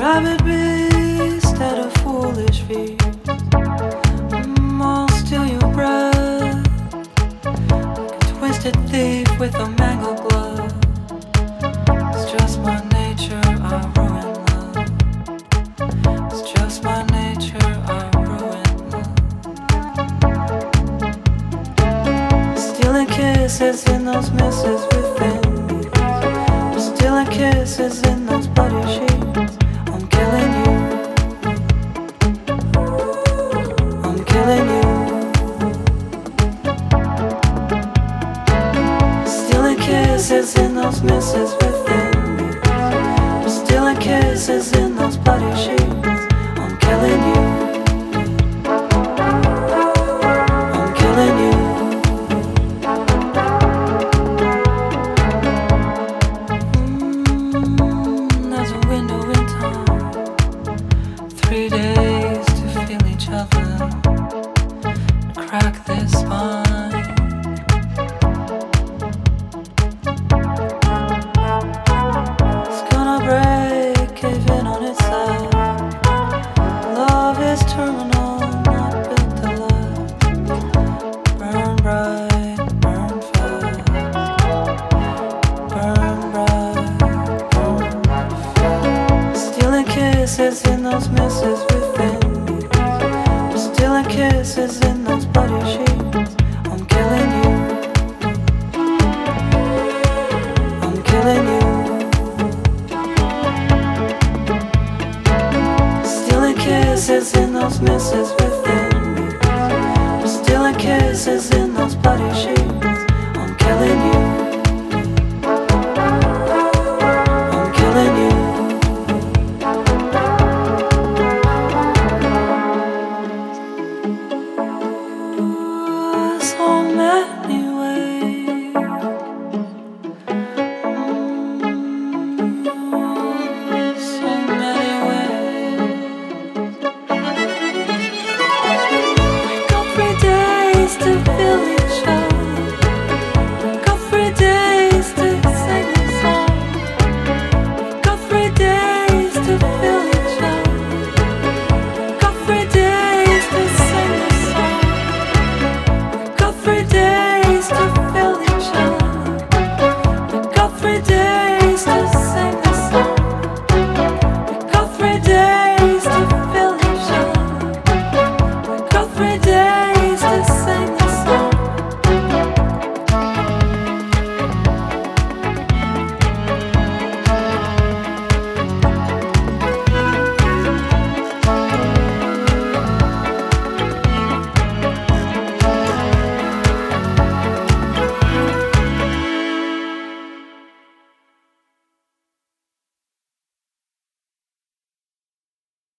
rabid beast at a foolish feat. I'll steal your breath, like a twisted thief with a mangled glove. It's just my nature, I ruin love. It's just my nature, I ruin love. Stealing kisses in those misses within me. Stealing kisses in those bloody sheets. I'm killing you. I'm killing you. Stealing kisses in those misses within me. Stealing kisses in those bloody sheets. I'm killing you. I'm killing you. There's a window in time. 3 days to feel each other. Crack this spine. It's gonna break, cave in on its side. Love is terminal, not built to last. Burn bright, burn fast. Burn bright, burn fast. Stealing kisses in those misses within me. Stealing kisses in those bloody sheets. I'm killing you. I'm killing you. Stealing kisses in those misses within me. Stealing kisses in those bloody sheets. I'm killing you.